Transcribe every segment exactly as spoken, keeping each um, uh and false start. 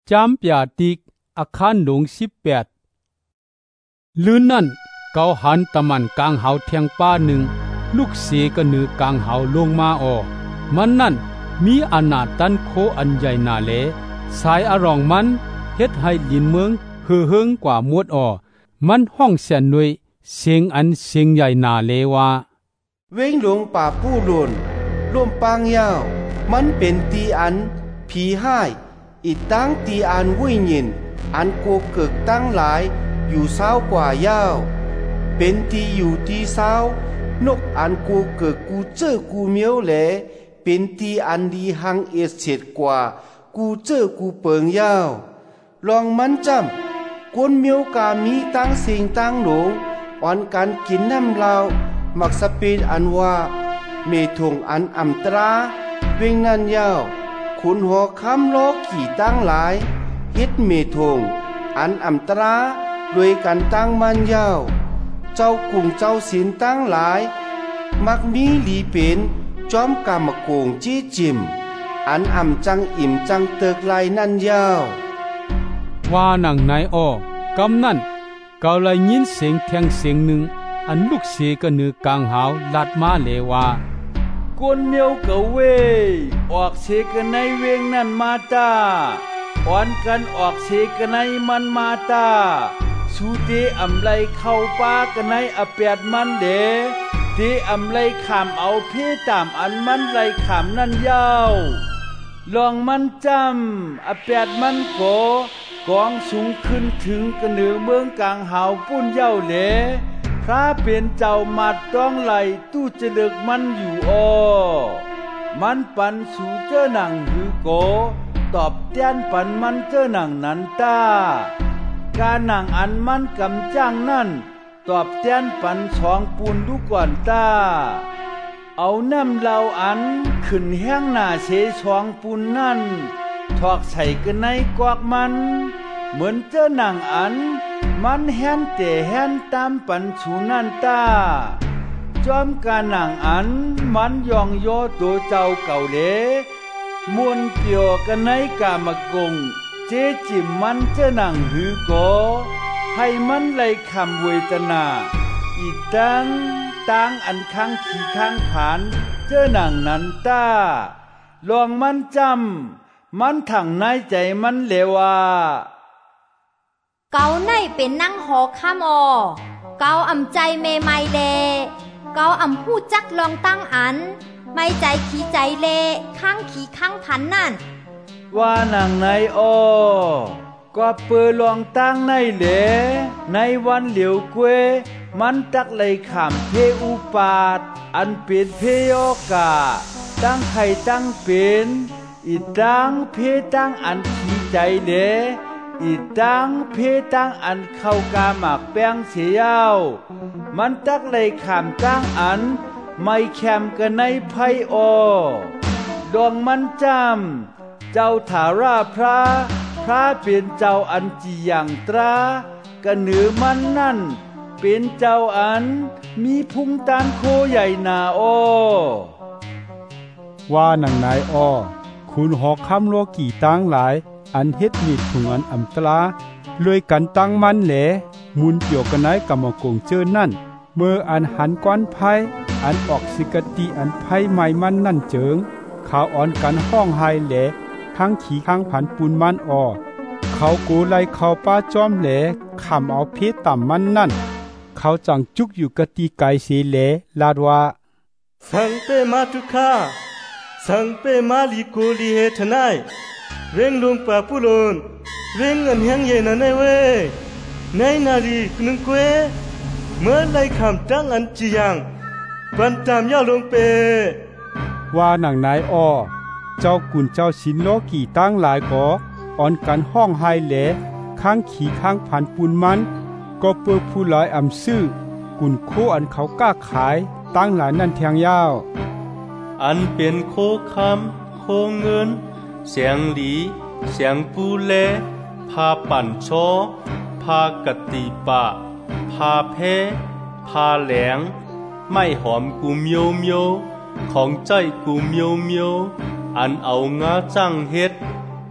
จำปยาติกอาคารหลงสิบแปดลืนนั่นเกาหันตะมันกลางเหาเทียงป้าหนึ่งลูกเสกนือกลางเหาลงมาออมันนั่นมีอนาตันโคอันใหญ่นาเลสายอรองมันเฮ็ดให้ลินเมืองเฮือเฮิงกว่ามวดออมันห้องเสียนหน่วยเสียงอันเสียงใหญ่นาเลว่าเว้งหลงป่าผู้หล่นร่วมปางยาวมันเป็นตีอันผีห้ายอีตั้งตีอันวุ่ยหยินอันโกเกิกตั้งหลายอยู่เศร้ากว่ายาวเป็นตีอยู่ตีเศร้านกอันโกเกิกกูเจอกูเมียวแหลเป็นตีอันดีหังเอเสดกว่ากูเจอกูเปิงยาวลองมันจำกวนเมียวกามีตั้งสิงตั้งหลงอ่อนการกินน้ำลาวมักสปีดอันว่าเมทงอันอ่ำตราเวงนันยาวขุนหัวคำล้อขี่ตั้งหลายเฮ็ดเมทงอันอ่ำตราด้วยกันตั้งมันยาวเจ้ากลุ่มเจ้าศีลตั้งหลายมักมีหลีเป็นจอมกามโกงจี้จิมอันอ่ำจังอิ่มจังเติกลายนั่นยาวว่าหนังนายอ้อกำนั่นเกาเลยยินเสียงเทียงเสียงหนึ่งอันลูกเสกนือกลางหาวลัดมาเลว่ากวนเมียวกะเวออกเสกในเวงนั่นมาตาอ่อนกันออกเสกในมันมาตาสูเตอำไลเข้าป้ากันในอเปียดมันเดเตอำไลขามเอาเพตามอันมันไลขามนั่นยาวลองมันจำอเปียดมันโกกองสูงขึ้นถึงกระเหนือเมืองกลางหาวปุ้นเย้าเหลพระเป็นเจ้ามาดต้องไหลตู้จะเลิกมันอยู่อ้อมันปันสู่เจ้าหนังหือโกตอบแทนปันมันเจ้าหนังนั้นตาการหนังอันมันกำจ้างนั่นตอบแทนปันสองปูนดูก่อนตาเอาน้ำเหลาอันขึ้นแห้งหน้าเสสองปูนนั่นถอกใส่กันในกวักมันเหมือนเจ้าหนังอันมันแห้นแต่แห้นตามปันสูนั่นตาจอมกาหนังอันมันยองโยตัวเจ้าเก่าเลมวนเปียวกันในกามกงเจจิมมันเจ้าหนังหือโกให้มันไล่คำเวทนาอีตังตังอันข้างขี่ข้างผานเจ้าหนังนั้นตาลองมันจำมันถังในใจมันเลว่าเกาในเป็นนั่งหอข้ามอเกาอ่ำใจเมไม่เลเกาอ่ำพูดจักลองตั้งอันไม่ใจขี้ใจเลข้างขี้ข้างพันนั่นว่านังในอ้อก็เปือลองตั้งในเหลในวันเหลียวเกวมันตักเลยขามเพอุปาทอันเป็นเพโอกาตั้งไข่ตั้งเป็นอีตั้งเพตั้งอันขี้ใจเหลอีตั้งเพตั้งอันเข้ากาหมากแป้งเสียาวมันตักเลยขามตั้งอันไม่แคมกันในไพ่อดวงมันจำเจ้าถาราพระพระเป็นเจ้าอันจีอย่างตรากันเหนือมันนั่นเป็นเจ้าอันมีพุงตานโคใหญ่นาอ้อว่าหนังนายอ้อคุณหอกคำโลกี่ตั้งหลายอันเฮ็ดมีถุงอันอำตราเลยกันตั้งมันแหลมุนเกี่ยวกันไหนกำมกงเจอนั่นเมื่ออันหันก้อนไพ่อันออกสิกติอันไพ่ใหม่มันนั่นเจิงข่าวอ่อนกันห้องไฮแหลทั้งขี่ข้างผันปูนมันออเขากูไล่เขาป้าจอมแหลขำเอาเพต่ำมันนั่นเขาจังจุกอยู่กติไกเสียแหลลาดว่าสังเปมาทุกข้าสังเปมาลีโกลีเฮทนายเร่งลงป่าผู้ลนเร่งเงินแห้งเย็นนั่นเว้ยในนาลีนึงเกวเมื่อไล่คำตั้งอันจียังปันตามย่าลงเปว่าหนังนายอ้อเจ้ากุนเจ้าชินโลกี่ตั้งหลายก่ออ่อนกันห้องไฮแหลข้างขี่ข้างผันปูนมันก็เปื้อผู้หลายอำซื่อกุนโคอันเขากล้าขายตั้งหลายนั่นแทงยาวอันเป็นโคคำโคเงินเสียงหลีเสียงปูเลพาปั่นชอพากติปะพาเพพาแหลงไม่หอมกูเมียวเมียวของใจกูเมียวเมียวอันเอางาจังเฮ็ด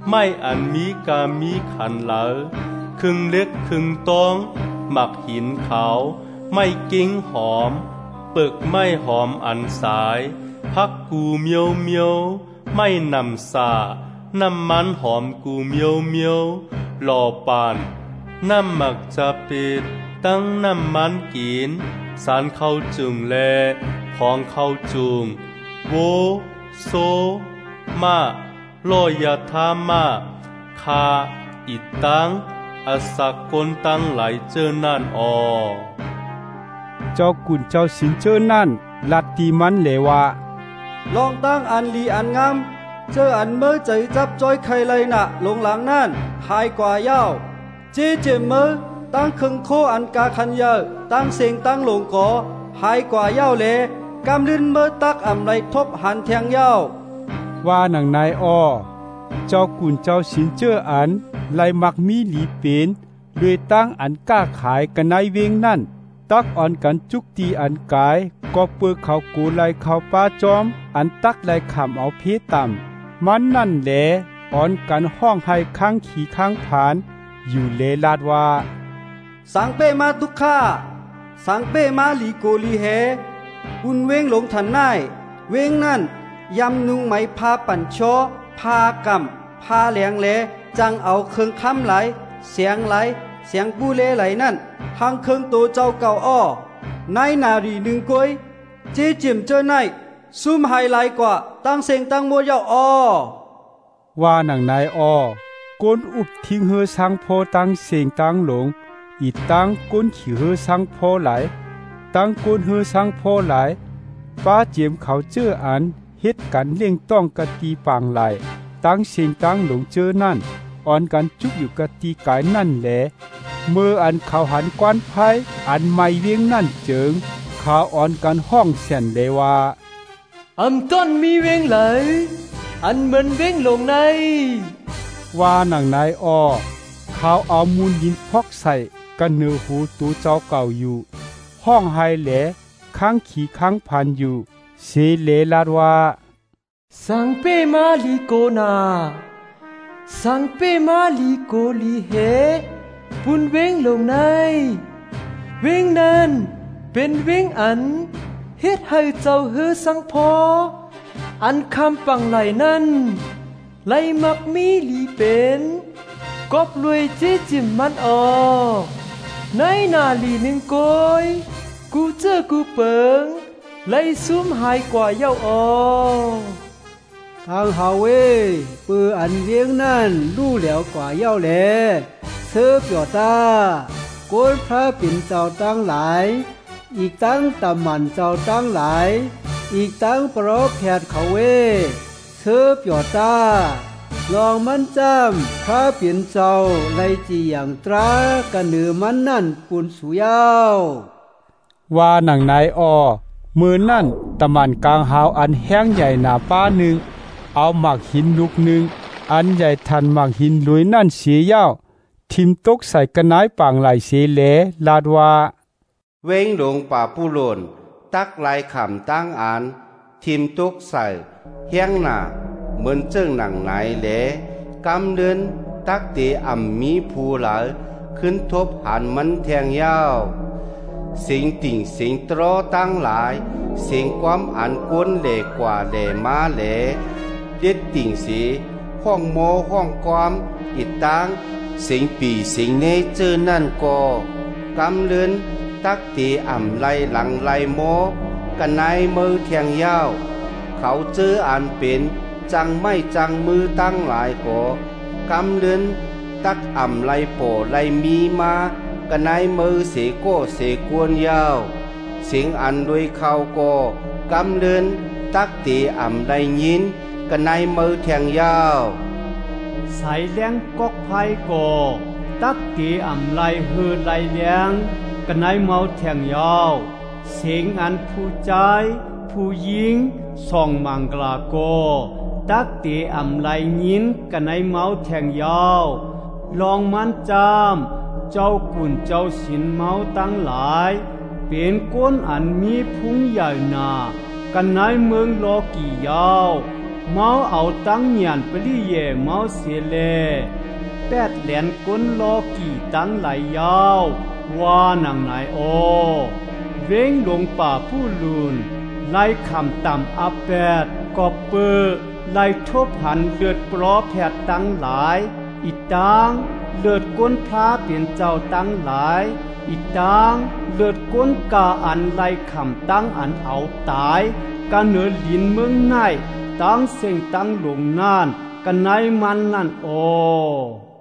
ไม่อันมีกามีขันเหลาครึ่งเล็กครึ่งตองหมักหินขาวไม่กิ้งหอมเปิกไม่หอมอันสายพักกูเมียวเมียวไม่นำสาน้ำมันหอมกูเมียวเมียวหล่อปานน้ำหมักจะปิดตั้งน้ำมันกินสารเข้าจุงแลพองเข้าจุงโวโซมาลอยาทามาคาอิตังอาศักกนตั้งหลายเจอนั่นออเจ้ากุนเจ้าสินเจอนั่นลัดตีมันเลวะลองตั้งอันลีอันงามเจออันเมื่อใจจับจ้อยใครเลยน่ะลงหลังนั่นหายกว่าเย้าเจเจมเมื่อตั้งคึงโคอันกาคันเยอะตั้งเสียงตั้งหลงก่อหายกว่าเย้าเลกำลื่นเมื่อตักอำไรทบหันแทงเย้าว่าหนังนายอ้อเจ้ากุนเจ้าสินเจออันไลมักมีหลีเป็นเลยตั้งอันกล้าขายกันในเวงนั่นตักอ่อนกันจุกตีอันกายก็เปื้อเขากูไลเขาป้าจอมอันตักไลขำเอาเพต่ำมันนั่นแหละอ่อนกันห้องให้ข้างขี่ข้างผานอยู่เลลาดว่าสังเป้มาทุกข้าสังเป้มาลีโกลีเฮอุนเวงหลงทันนายเวงนั่นยำนุงไหมพาปั่นชอพากำพาแหลงแลจังเอาเครื่องค้ำไหลเสียงไหลเสียงปูเลไหลนั่นทางเครื่องโตเจ้าเก่าอ้อนายนารีหนึ่งกวยเจจิมเจอไนซุ่มไฮไลกว่าตั้งเสียงตั้งมัวเย้าอ้อว่าหนังนายอ้อก้นอุบทิ้งเฮือสังโพตั้งเสียงตั้งหลงอีตั้งก้นขี่เฮือสังโพไหลตั้งก้นเฮือสังโพไหลป้าเจียมเขาเจออันเฮ็ดกันเลี่ยงต้องกะตีปางไหลตั้งเสียงตั้งหลงเจอนั่นอ่อนกันจุกอยู่กะตีกายนั่นแหละเมื่ออันเขาหันกวนไพ่อันไม่เวียงนั่นเจิงเขาอ่อนกันห้องเสียนเลยว่าอำต้นมีเวงไหลอันเหมือนเวงลงในว่าหนังนายอ้อเขาเอามูลดินพอกใส่กันเนื้อหูตูเจ้าเก่าอยู่ห้องไฮแหลข้างขี่ข้างพันอยู่เสเลลาดว่าสังเปมาลีโกนาสังเปมาลีโกลีเฮปุนเวงลงในเวงนั้นเป็นเวงอันเฮ็ดให้เจ้าเฮือสังพออันคำปังไหลนั้นไหลมักมีลีเป็นกอบรวยเจจิมมันออในนาลีหนึ่งโกยกูเจอกูเปิงไหลซุ่มหายกว่าเย้าออทางเฮาเวปืออันเวียงนั่นรู้แล้วกว่าเย้าแลเสื้อเปียวตาโกนพระปิ่นเจ้าตั้งหลายอีกตั้งตำมันเจ้าตั้งหลายอีกตั้งปรบแผดเขาเวเสื้อเปียวตาลองมันจำพระปิ่นเจ้าไลจีอย่างตรากันเหนือมันนั่นปุนสุยาวว่าหนังนายอ้อมือนั่นตะมันกลางหาวอันแห้งใหญ่หนาป้าหนึ่งเอาหมากหินลูกหนึ่งอันใหญ่ทันหมากหินลุยนั่นเสียยาวทิมตกใส่กระนายปางไหลเสเลลาดว่าเวงหลงป่าผู้หล่นตักลายขำตั้งอ่านทิมตกใส่เฮียงหน้าเหมือนเจิ้งหนังไหนแหลกำเดินตักเตอ่ำมีผู้หลายขึ้นทบหันมันแทงยาวสิงติ่งสิงตรอตั้งหลายเสียงความอันกวนเหล่กว่าเหล่มาเหล่เย็ดติ่งสีห้องโมห้องความอิดตังสิงปีสิงเนเจอนั่นก็กำเลือนตักตีอ่ำไลหลังไลโมกันนายมือแทงยาวเขาเจออันเป็นจังไม่จังมือตั้งหลายก็กำเลือนตักอ่ำไลโปไลมีมากันนายมือเสโก้เสกวนยาวเสียงอันด้วยเขาก็กำเลือนตักตีอ่ำไลยินกันนายมือแทงยาวใส่เลี้ยงกอกไผ่ก่อตักตีอ่ำไลเฮือไลเลี้ยงกันนายเมาแทงยาวเสียงอันผู้ใจผู้หญิงส่องมังกลาโกตักตีอ่ำไลยินกันนายเมาแทงยาวลองมันจามเจ้ากุ่นเจ้าสินเมาตั้งหลายเป็นก้นอันมีพุงใหญ่หนากันนายเมืองโลกียาวเมาเอาตั้งหยานปลีเย่เมาเสียแลแปดแหลนก้นลอกี่ตั้งไหลยาวว่าหนังไหนโอเว้งลงป่าผู้ลุนไล่คำต่ำอาแปดกอบเปอไล่ทบหันเลือดปลอแผดตั้งหลายอีตางเลือดก้นพระเปลี่ยนเจ้าตั้งหลายอีตางเลือดก้นกาอันไล่คำตั้งอันเอาตายกันเหนือลินเมืองในตั้งเสียงตั้งหลงนานกันในมันนั่นโอ